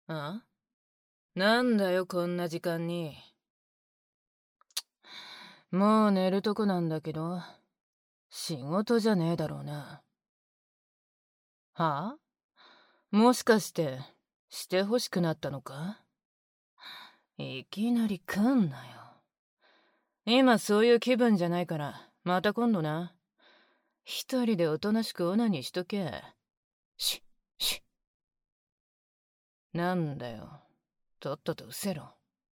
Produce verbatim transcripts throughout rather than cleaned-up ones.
あ？なんだよ、こんな時間に。もう寝るとこなんだけど、仕事じゃねえだろうな。はあ？もしかして、して欲しくなったのか？いきなり来んなよ。今そういう気分じゃないから、また今度な。一人でおとなしくオナニーしとけ。し、し。なんだよ。とっととうせろ。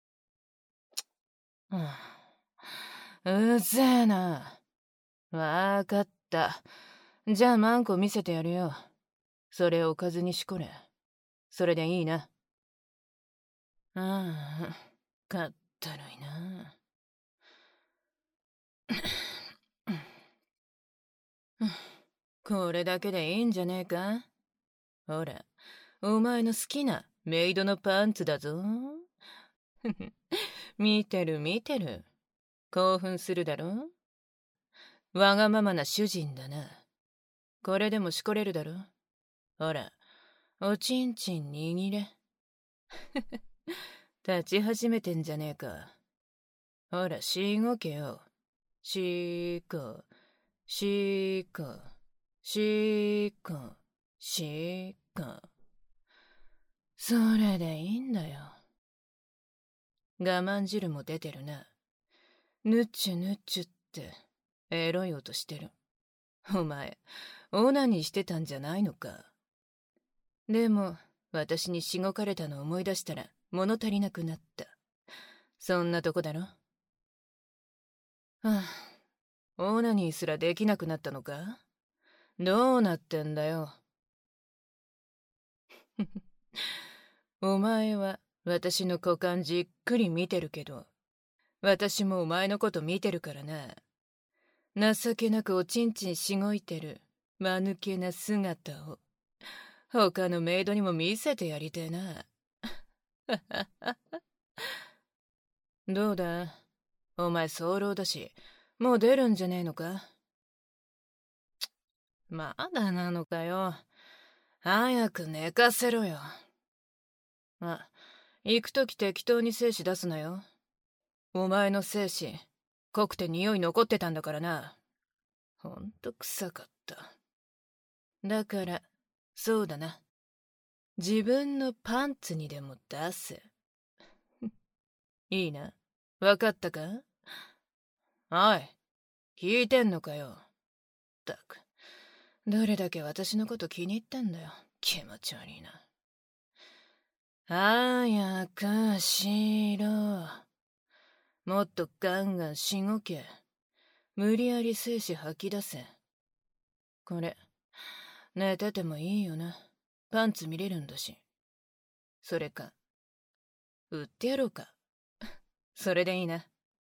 うぜえな。わかった。じゃあマンコ見せてやるよ。それをおかずにしこれ。それでいいな。ああ、かったるいな。これだけでいいんじゃねえか？ほら、お前の好きなメイドのパンツだぞ。見てる見てる。興奮するだろ？わがままな主人だな。これでもしこれるだろ？ほら、おちんちん握れ。立ち始めてんじゃねえか。ほら、しごけよ。しーこ、しーこ、しーこ、しーこ。それでいいんだよ。我慢汁も出てるな。ぬっちゅぬっちゅって、エロい音してる。お前、オナニーしてたんじゃないのか。でも、私にしごかれたの思い出したら、物足りなくなった。そんなとこだろ。はあ、オナニーすらできなくなったのか？どうなってんだよ。お前は私の股間じっくり見てるけど、私もお前のこと見てるからな。情けなくおちんちんしごいてる間抜けな姿を他のメイドにも見せてやりてえな。どうだ、お前早漏だし、もう出るんじゃねえのか？まだなのかよ。早く寝かせろよ。あ、行くとき適当に精子出すなよ。お前の精子、濃くて匂い残ってたんだからな。ほんと臭かった。だから、そうだな。自分のパンツにでも出せ。いいな。わかったか？おい、聞いてんのかよ。ったく、どれだけ私のこと気に入ったんだよ。気持ち悪いな。早くしろ。もっとガンガンしごけ。無理やり精子吐き出せ。これ、寝ててもいいよな。パンツ見れるんだし。それか、売ってやろうか。それでいいな。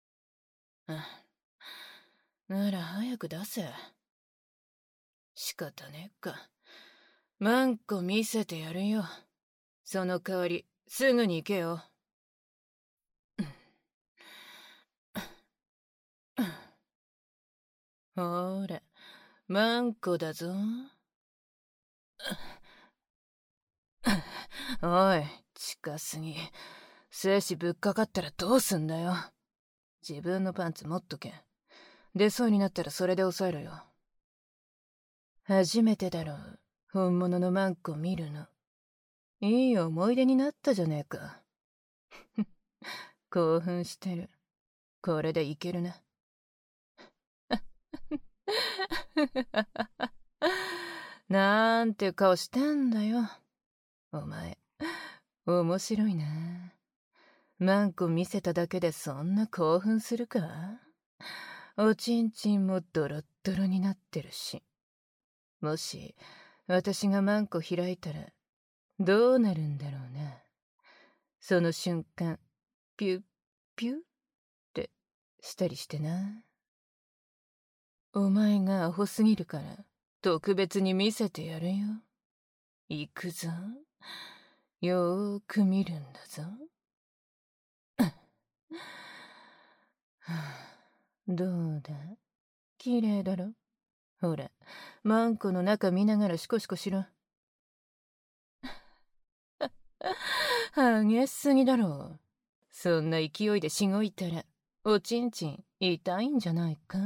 なら早く出せ。仕方ねえか。マンコ見せてやるよ。その代わり、すぐに行けよ。ほら、マンコだぞ。おい、近すぎ。精子ぶっかかったらどうすんだよ。自分のパンツ持っとけ。出そうになったらそれで抑えろよ。初めてだろう、本物のマンコ見るの。いい思い出になったじゃねえか。興奮してる。これでいけるな。なんて顔してんだよ。お前、面白いな。マンコ見せただけでそんな興奮するか？おちんちんもドロッドロになってるし。もし、私がマンコ開いたら、どうなるんだろうな。その瞬間、ピュッピュッってしたりしてな。お前がアホすぎるから、特別に見せてやるよ。行くぞ。よーく見るんだぞ。どうだ、綺麗だろ？ほら、マンコの中見ながらシコシコしろ。 激しすぎだろ。そんな勢いでしごいたらおちんちん痛いんじゃないか。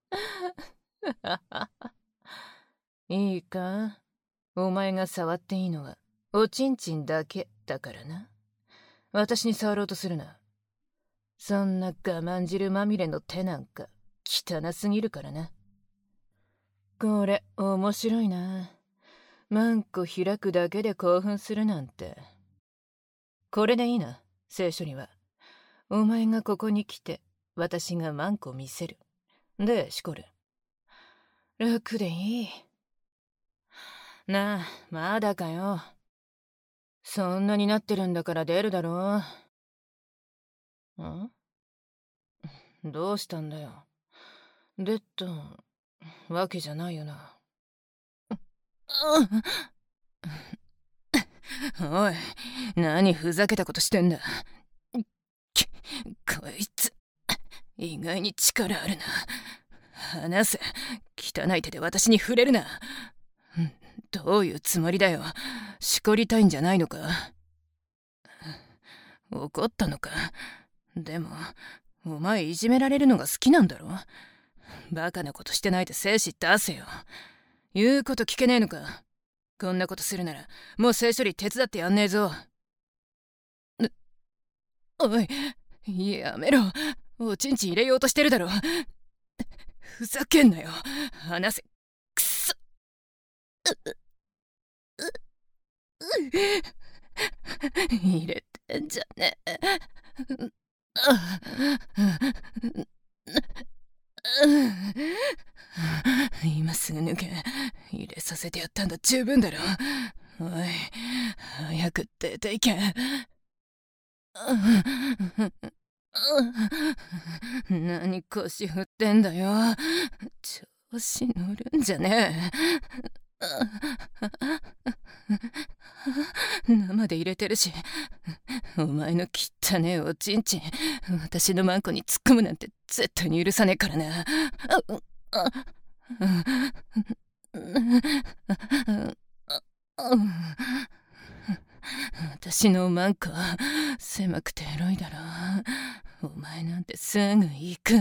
いいか、お前が触っていいのはおちんちんだけだからな。私に触ろうとするな。そんな我慢汁まみれの手なんか汚すぎるからな。これ面白いな。マンコ開くだけで興奮するなんて。これでいいな、聖書には。お前がここに来て私がマンコ見せる。でしこる。楽でいい。なあ、まだかよ。そんなになってるんだから出るだろう。ん？どうしたんだよ。出たわけじゃないよな。おい、何ふざけたことしてんだ。こいつ意外に力あるな。離せ。汚い手で私に触れるな。どういうつもりだよ。しこりたいんじゃないのか。怒ったのか。でもお前いじめられるのが好きなんだろ。バカなことしてないで精子出せよ。言うこと聞けねえのか。こんなことするならもう性処理手伝ってやんねえぞ。おい、やめろ。おちんちん入れようとしてるだろ。ふざけんなよ。離せ。くそ。入れてんじゃねえ。今すぐ抜け。入れさせてやったんだ。十分だろ。おい、早く出ていけ。何腰振ってんだよ。調子乗るんじゃねえ。生で入れてるし、お前の汚ねえおちんちん私のマンコに突っ込むなんて絶対に許さねえからな。私のマンコ狭くてエロいだろ。お前なんてすぐ行く。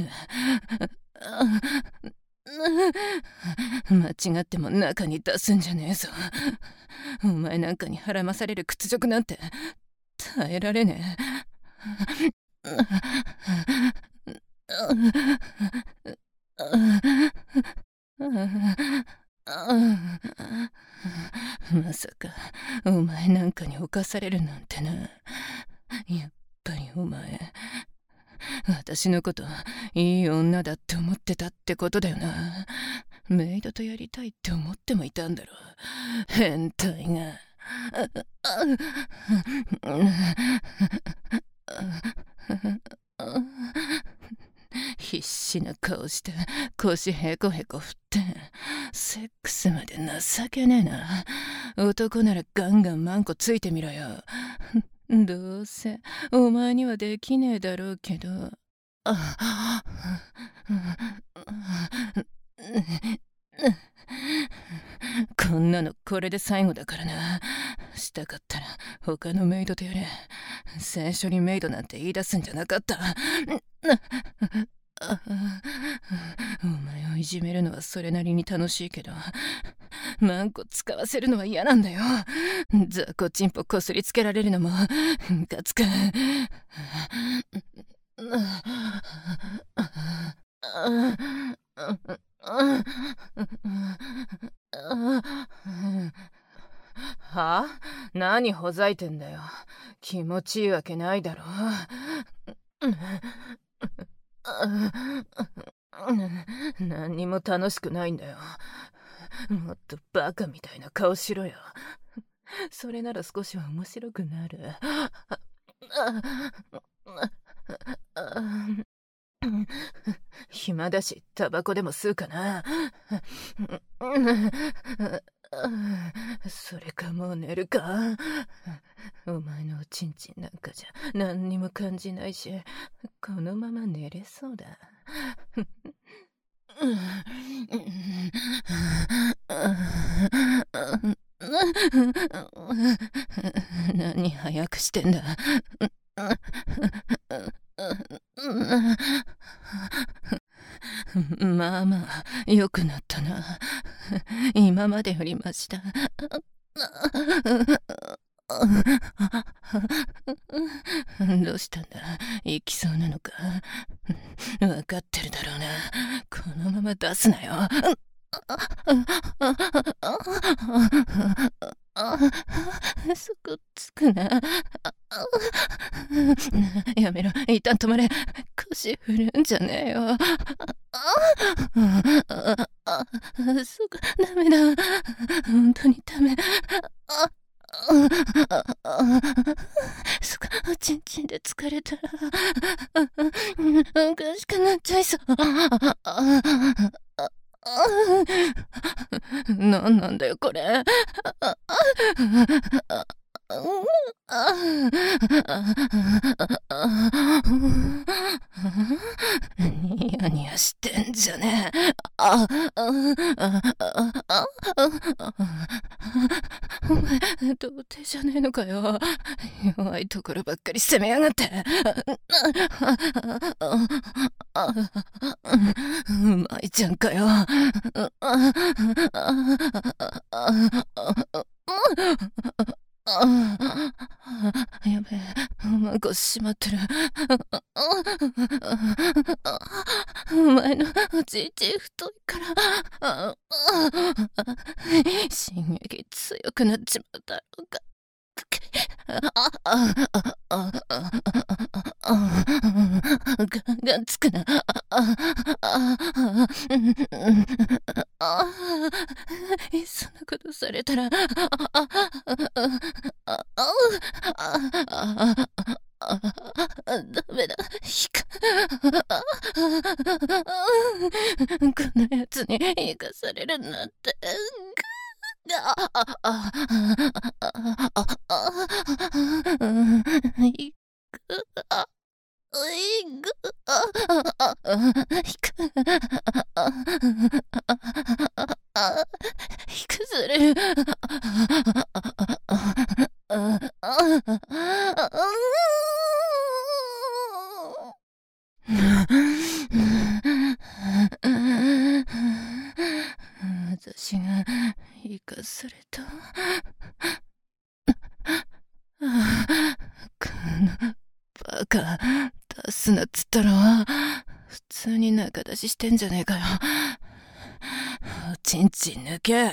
間違っても中に出すんじゃねえぞ。お前なんかにはらまされる屈辱なんて耐えられねえ。まさかお前なんかに侵されるなんてな。やっぱりお前私のこといい女だって思ってたってことだよな。メイドとやりたいって思ってもいたんだろ。変態が。必死な顔して腰へこへこ振ってセックスまで情けねえな。男ならガンガンマンコついてみろよ。どうせお前にはできねえだろうけど。こんなのこれで最後だからな。したかったら他のメイドとやれ。聖書にメイドなんて言い出すんじゃなかった。お前をいじめるのはそれなりに楽しいけどマンコ使わせるのは嫌なんだよ。雑魚チンポこすりつけられるのもムカつく。はあ？何ほざいてんだよ。気持ちいいわけないだろ。何にも楽しくないんだよ。もっとバカみたいな顔しろよ。それなら少しは面白くなる。暇だしタバコでも吸うかな。それかもう寝るか。お前のおちんちんなんかじゃ何にも感じないしこのまま寝れそうだ。 何早くしてんだ。まあまあ良くなったな。今までよりマシだ。どうしたんだ。行きそうなのか。分かってるだろうな。このまま出すなよ。そこつくな。やめろ、一旦止まれ。腰振るんじゃねえよ。そこダメだ。本当にダメ。そっか、おちんちんで疲れたらおかしくなっちゃいそう。なんなんだよこれ。ニヤニヤしてんじゃねえ。あお前童貞じゃねえのかよ。弱いところばっかり攻めやがって。うまいじゃんかよ。やべえ、孫しまってる。お前のおちんちん太いから進撃強くなっちまうだろうか。ガンガンつくな。そんなことされたらダメだ。こんなやつに生かされるなんて。いくあいくあいく引くずれる。私が生かされた。このバカ、出すなっつったろ。普通に仲出ししてんじゃねえかよ。おちんちん抜け。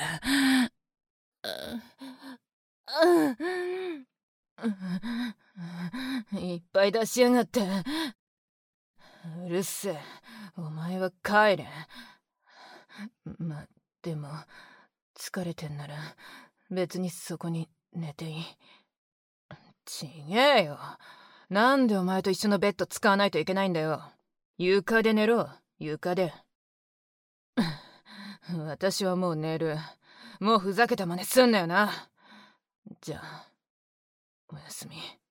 いっぱい出しやがって。うるせえ、お前は帰れ。ま、でも疲れてんなら別にそこに寝ていい。ちげえよ。なんでお前と一緒のベッド使わないといけないんだよ。床で寝ろ、床で。私はもう寝る。もうふざけた真似すんなよな。じゃあおやすみ。